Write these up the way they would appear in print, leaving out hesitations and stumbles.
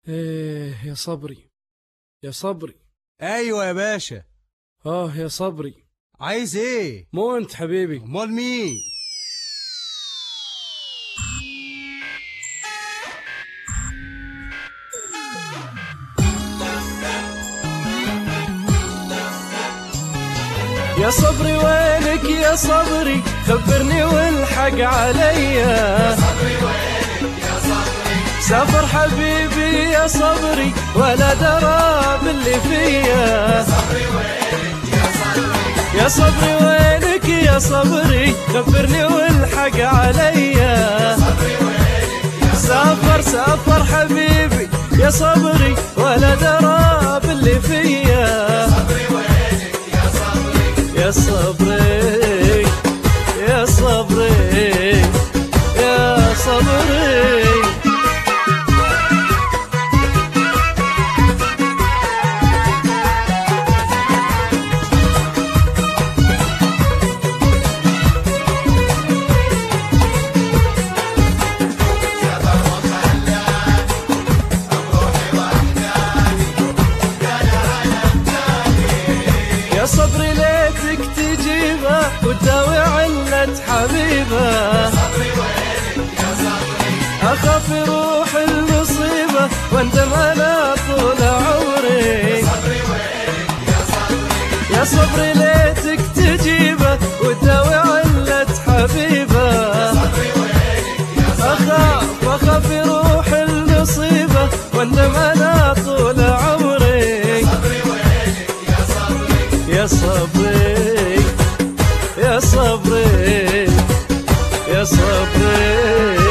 ايه يا صبري، يا صبري. ايوه يا باشا. يا صبري، عايز ايه؟ مو انت حبيبي؟ امال مين؟ يا صبري وينك يا صبري، خبرني والحق عليا. يا صبري وينك يا صبري، سافر حبيبي يا صبري ولا درى باللي فيا. يا صبري وينك يا صبري، يا صبري وينك يا صبري، خبرني والحق عليا. يا صبري وينك يا صبري، سافر حبيبي يا صبري ولا درى باللي فيا. يا صبري وينك يا صبري، يا صبري، يا صبري، يا صبري. يا صبري ليتك تجيبه وتداوي علة حبيبه. يا صبري وينك يا صبري، أخاف يروح المصيبة واندم على طول عمري. يا صبري وينك يا صبري، يا صبري ليتك تجيبه وتداوي علة حبيبه. يا صبري وينك يا صبري، أخاف يروح المصيبة واندم على طول عمري. يا صبري وينك يا صبري، يا صبري، يا صبري، يا صبري.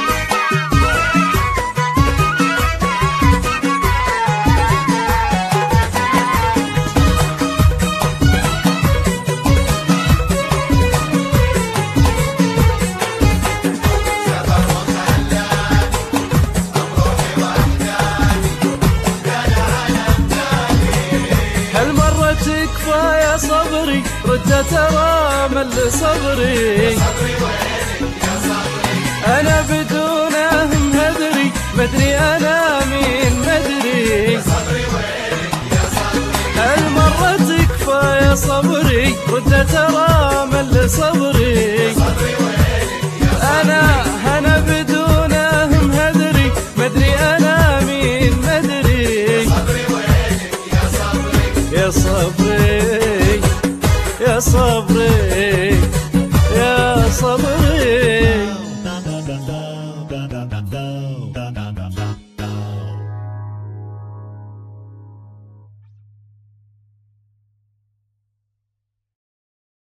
سفر وخلاني أروحي وحداني، قال على امتاني. هالمرة تكفى يا صبري، رد ترى مل صبري. صبري وينك يا صبري، أنا بدونه مدري، مدري أنا مين مدري. صبري وينك يا صبري، هالمرة تكفى يا صبري، رد ترى مل صبري.